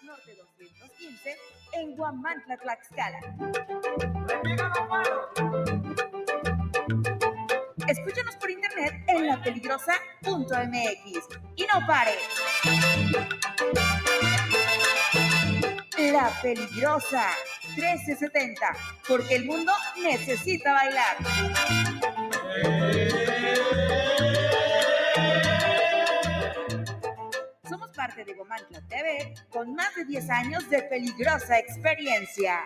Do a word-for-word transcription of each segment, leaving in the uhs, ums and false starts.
Norte doscientos quince, en Huamantla, Tlaxcala. Escúchanos por internet en la peligrosa punto m x y no pares. La Peligrosa trece setenta, porque el mundo necesita bailar. Somos parte de Huamantla T V con más de diez años de peligrosa experiencia.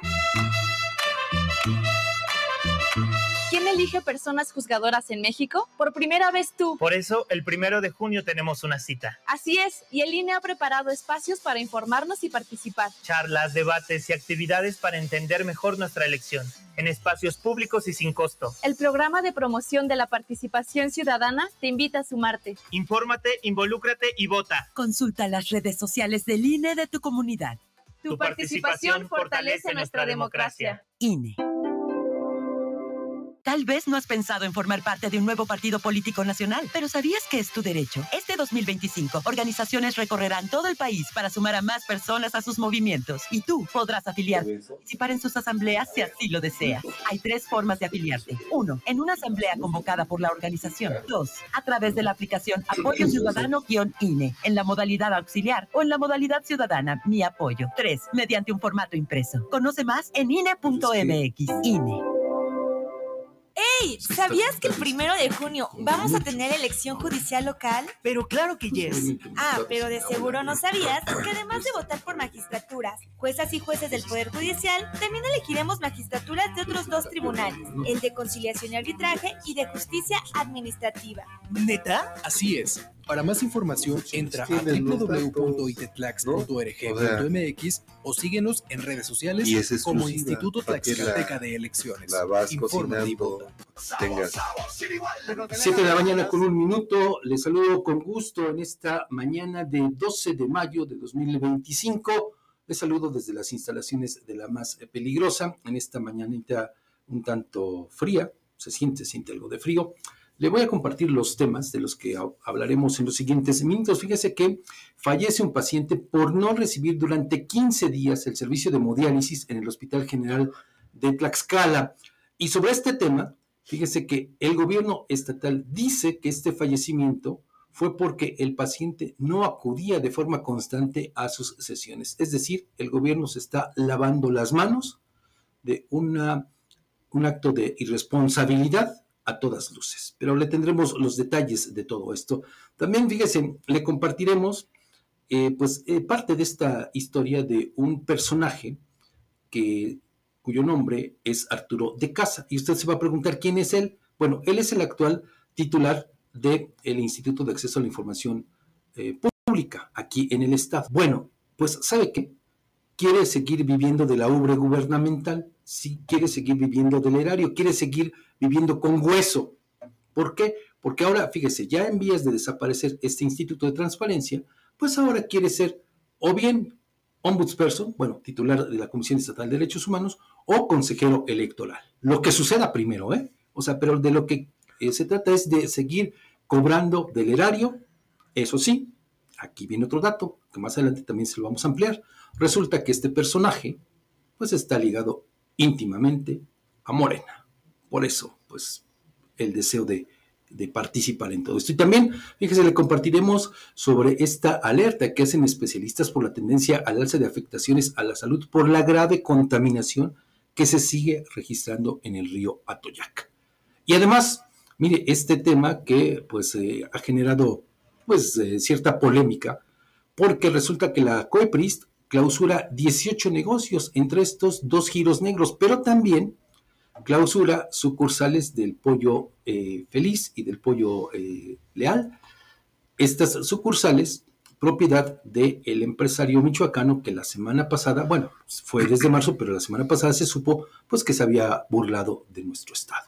¿Quién elige personas juzgadoras en México? Por primera vez tú. Por eso, el primero de junio tenemos una cita. Así es, y el I N E ha preparado espacios para informarnos y participar. Charlas, debates y actividades para entender mejor nuestra elección, en espacios públicos y sin costo. El programa de promoción de la participación ciudadana te invita a sumarte. Infórmate, involúcrate y vota. Consulta las redes sociales del I N E de tu comunidad. Tu, tu participación, participación fortalece nuestra democracia. I N E. Tal vez no has pensado en formar parte de un nuevo partido político nacional, pero ¿sabías que es tu derecho? Este dos mil veinticinco, organizaciones recorrerán todo el país para sumar a más personas a sus movimientos. Y tú podrás afiliarte, participar en sus asambleas si así lo deseas. Hay tres formas de afiliarte. Uno, en una asamblea convocada por la organización. Dos, a través de la aplicación Apoyo Ciudadano-I N E, en la modalidad auxiliar o en la modalidad ciudadana Mi Apoyo. Tres, mediante un formato impreso. Conoce más en I N E punto m x. I N E. ¡Ey! ¿Sabías que el primero de junio vamos a tener elección judicial local? Pero claro que yes. Ah, pero de seguro no sabías que además de votar por magistraturas, juezas y jueces del Poder Judicial, también elegiremos magistraturas de otros dos tribunales, el de Conciliación y Arbitraje y de Justicia Administrativa. ¿Neta? Así es. Para más información, entra a doble u doble u doble u punto itetlax punto org punto m x o síguenos en redes sociales es como Instituto Tlaxcalteca de Elecciones. La vas cocinando, tengas. Siete de la mañana con un minuto. Les saludo con gusto en esta mañana de doce de mayo de dos mil veinticinco. Les saludo desde las instalaciones de La Más Peligrosa. En esta mañanita un tanto fría, se siente, siente algo de frío. Le voy a compartir los temas de los que hablaremos en los siguientes minutos. Fíjese que fallece un paciente por no recibir durante quince días el servicio de hemodiálisis en el Hospital General de Tlaxcala. Y sobre este tema, fíjese que el gobierno estatal dice que este fallecimiento fue porque el paciente no acudía de forma constante a sus sesiones. Es decir, el gobierno se está lavando las manos de una, un acto de irresponsabilidad a todas luces, pero le tendremos los detalles de todo esto. También, fíjese, le compartiremos eh, pues eh, parte de esta historia de un personaje que, cuyo nombre es Arturo de Casa, y usted se va a preguntar quién es él. Bueno, él es el actual titular del Instituto de Acceso a la Información eh, Pública, aquí en el Estado. Bueno, pues, ¿sabe qué? Quiere seguir viviendo de la ubre gubernamental, sí, quiere seguir viviendo del erario, quiere seguir viviendo con hueso. ¿Por qué? Porque ahora, fíjese, ya en vías de desaparecer este Instituto de Transparencia, pues ahora quiere ser o bien ombudsperson, bueno, titular de la Comisión Estatal de Derechos Humanos, o consejero electoral. Lo que suceda primero, ¿eh? O sea, pero de lo que eh, se trata es de seguir cobrando del erario. Eso sí, aquí viene otro dato, que más adelante también se lo vamos a ampliar. Resulta que este personaje, pues está ligado íntimamente a Morena. Por eso, pues, el deseo de, de participar en todo esto. Y también, fíjese, le compartiremos sobre esta alerta que hacen especialistas por la tendencia al alza de afectaciones a la salud por la grave contaminación que se sigue registrando en el río Atoyac. Y además, mire, este tema que, pues, eh, ha generado, pues, eh, cierta polémica, porque resulta que la COEPRIS clausura dieciocho negocios, entre estos dos giros negros, pero también clausura sucursales del Pollo eh, Feliz y del Pollo eh, Leal. Estas sucursales, propiedad del empresario michoacano que la semana pasada, bueno, fue desde marzo, pero la semana pasada se supo pues que se había burlado de nuestro estado.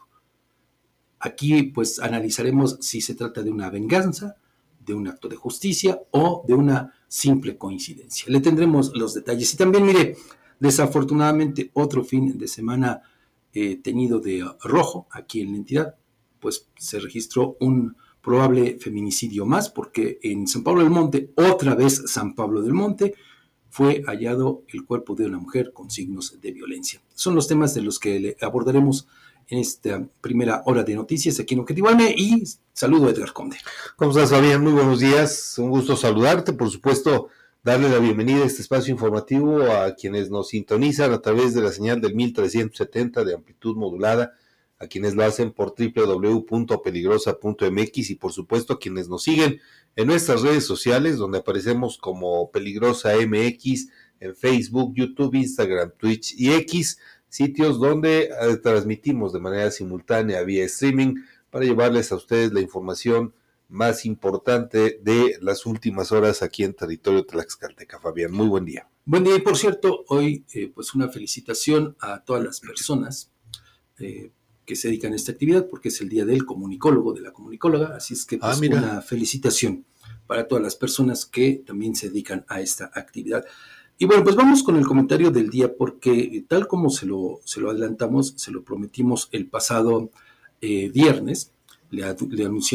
Aquí pues analizaremos si se trata de una venganza, de un acto de justicia o de una simple coincidencia. Le tendremos los detalles. Y también, mire, desafortunadamente otro fin de semana eh, teñido de rojo aquí en la entidad, pues se registró un probable feminicidio más, porque en San Pablo del Monte, otra vez San Pablo del Monte, fue hallado el cuerpo de una mujer con signos de violencia. Son los temas de los que le abordaremos en esta primera hora de noticias aquí en Objetivo A M, y saludo a Edgar Conde. ¿Cómo estás, Fabián? Muy buenos días, un gusto saludarte, por supuesto, darle la bienvenida a este espacio informativo a quienes nos sintonizan a través de la señal del mil trescientos setenta de amplitud modulada, a quienes lo hacen por doble u doble u doble u punto peligrosa punto m x y por supuesto a quienes nos siguen en nuestras redes sociales, donde aparecemos como Peligrosa M X en Facebook, YouTube, Instagram, Twitch y X, sitios donde eh, transmitimos de manera simultánea vía streaming para llevarles a ustedes la información más importante de las últimas horas aquí en territorio tlaxcalteca. Fabián, muy buen día. Buen día, y por cierto, hoy eh, pues una felicitación a todas las personas eh, que se dedican a esta actividad, porque es el día del comunicólogo, de la comunicóloga, así es que pues, ah, una felicitación para todas las personas que también se dedican a esta actividad. Y bueno, pues vamos con el comentario del día, porque tal como se lo, se lo adelantamos, se lo prometimos el pasado eh, viernes, le, le anunciamos